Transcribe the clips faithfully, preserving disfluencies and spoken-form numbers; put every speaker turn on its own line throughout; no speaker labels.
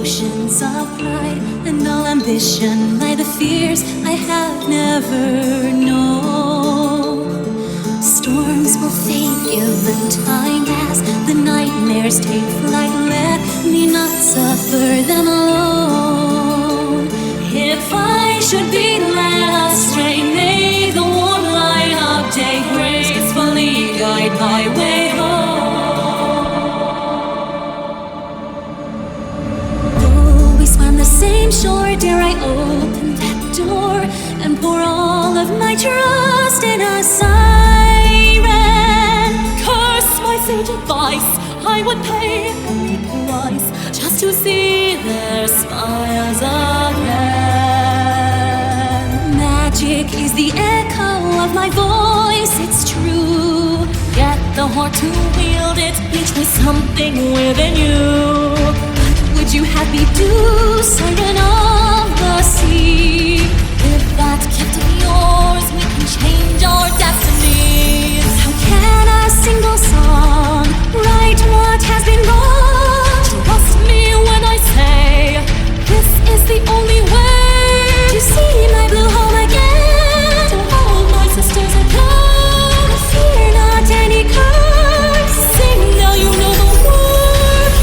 oceans of pride and all ambition lie the fears I have never known. Storms will fade given time as the nightmares take flight. Let me not suffer them alone. If I should be led astray, may the warm light of day gracefully guide my way home. Though we swam the same shore, dare I open that door and pour all of my trust in a siren? Curse my sage advice, I would pay any price just to see their smiles again. Magic is the echo of my voice, it's true. Yet the heart to wield it teach me something within you. But would you have me do, siren of the sea? With that gift of yours, we can change our destinies. How can a single song right what has been wrong? Trust me when I say this is the only way to see my blue home again, to hold my sisters again. Fear not any curse, sing now you know the words.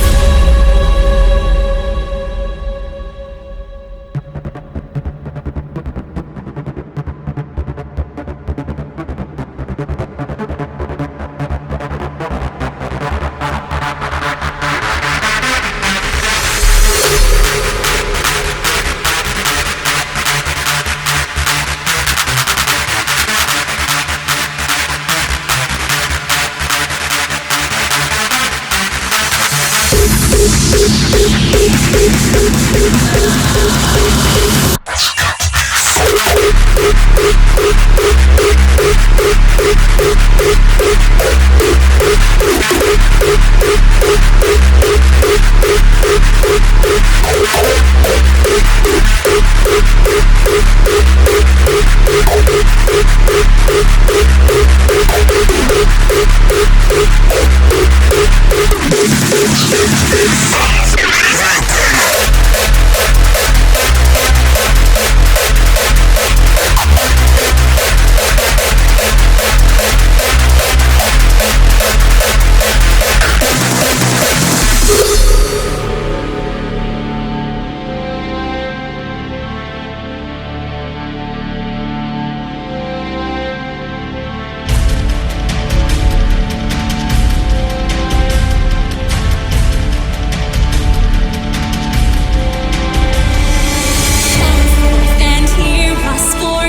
And hear us for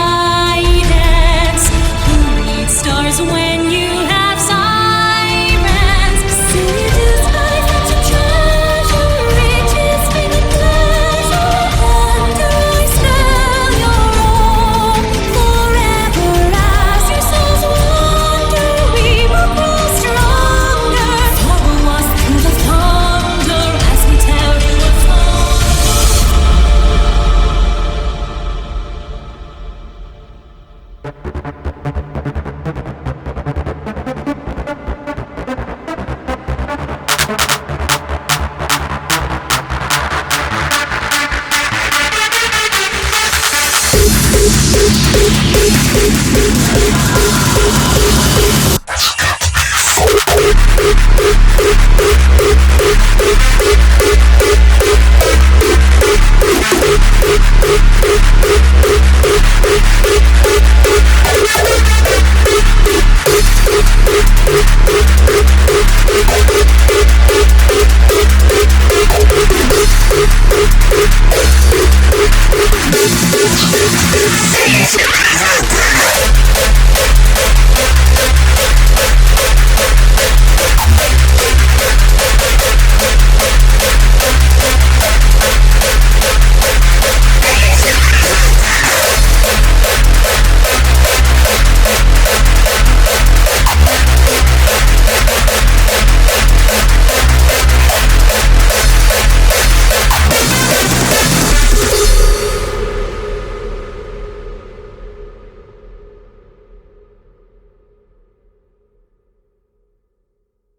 guidance. Who needs stars when you have sirens? Sing to skies that's a treasure, reaches faded pleasure. Wonder I spell your own forever as your souls wander. We will grow stronger. Follow us through the thunder as we tell you a song.